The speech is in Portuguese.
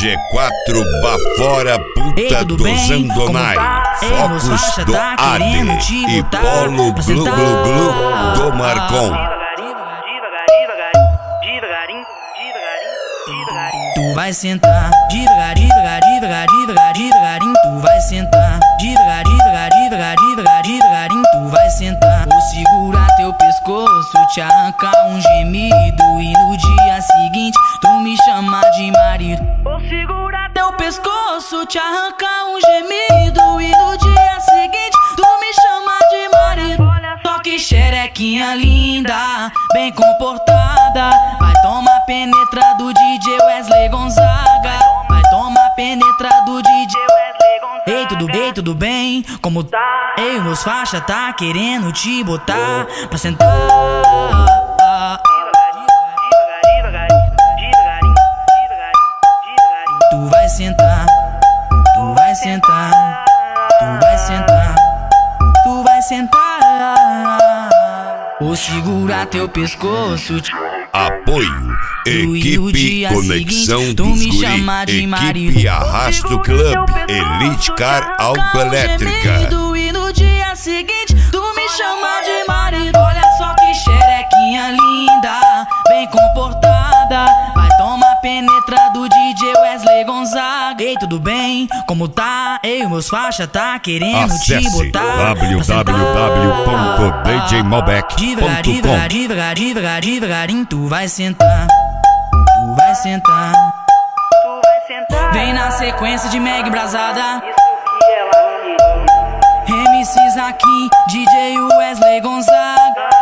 G4 Bafora Puta dos Andonai, Focus do Ade e Polo Glu Glu Glu do Marcon. Tu vai sentar devagar, devagar, devagar, devagar, devagarinho. Tu vai sentar devagar, devagar, devagar, devagar, devagarinho. Tu vai sentar. Vou segurar teu pescoço, te arrancar um gemido e no dia seguinte tu me chamar de marido. Vou segurar teu pescoço, te arrancar um gemido e no dia seguinte tu me chamar de marido. Só que xerequinha linda, bem comportada, vai tomar penetra do DJ Wesley Gonzaga. Vai tomar penetra do DJ Wesley Gonzaga. Ei, tudo bem, tudo bem? Como tá? Ei, meus faixa tá querendo te botar pra sentar. Tu vai sentar, tu vai sentar, tu vai sentar, tu vai sentar. Vou segurar teu pescoço. Apoio, equipe Conexão dos Guri, equipe Arrasto Club, Elite Car Autoelétrica. E no dia seguinte tu me chama de marido. Olha só que xerequinha linda, bem comportada, vai tomar penetra do DJ Wesley Gonzaga. Ei, tudo bem? Como tá? Ei, meus faixa tá querendo te botar www.djmalbec.com. Devagar, devagar, devagar, devagarinho. Tu vai sentar, tu vai sentar, tu vai sentar. Vem na sequência de Meg Brasada, MCs aqui, DJ Wesley Gonzaga.